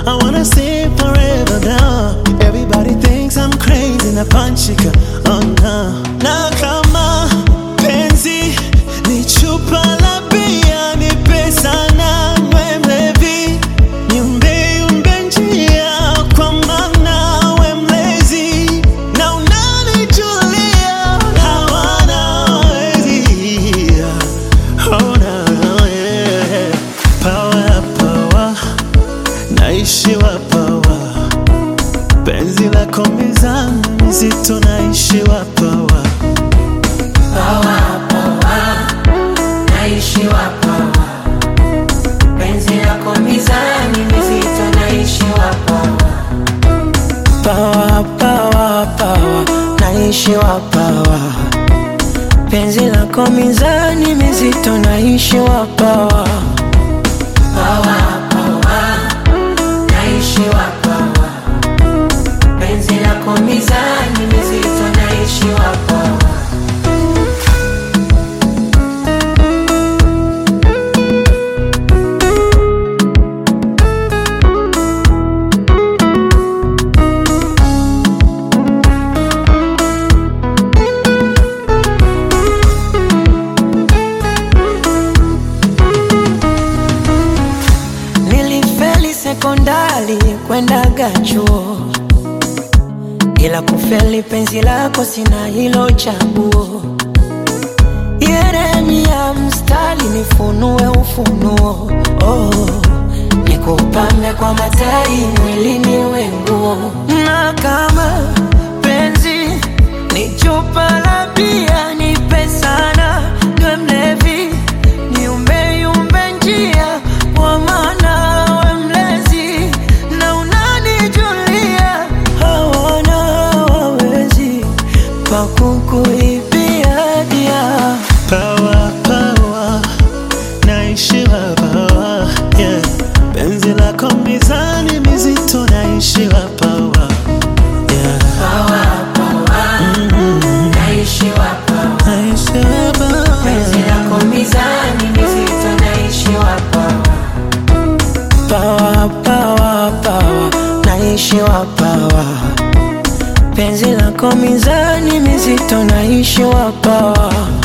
I wanna stay forever now. Everybody thinks I'm crazy na panchika, oh no. Na kama penzi ni chupa la bia, ni pesa na we mlevi, niumbe njia kwa maana we mlezi, na unanijulia hawana wezi. Oh no, yeah. Power, power, naishiwa power. Penzi lako mizani mizito, naishiwa power. Power, power, naishiwa power. Penzi lako mizani mizito, naishiwa power. Power, power, power, naishiwa power. Penzi lako mizani mizito, naishiwa power. Power, power, naishiwa power. Penzi lako mizani mizito, naishiwa power. Sekondari kwendaga chuo, ila kufeli penzi lako sina hilo chaguo. Yeremia mstari nifunue ufunuo, oh, nikupambe kwa matari mwilini wenguo. Na kama penzi ni chupa la bia, nipe sana niwe mlevi, niumbe njia kwa maana kukuibia dia. Power, power, naishiwa power, yeah. Penzi lako mizani mizito, naishiwa power, yeah. Power, power, naishiwa power. Naishiwa power. Penzi lako mizani mizito, naishiwa power. Power, power, power, naishiwa power. Penzi lako mizani mizito, naishiwa power.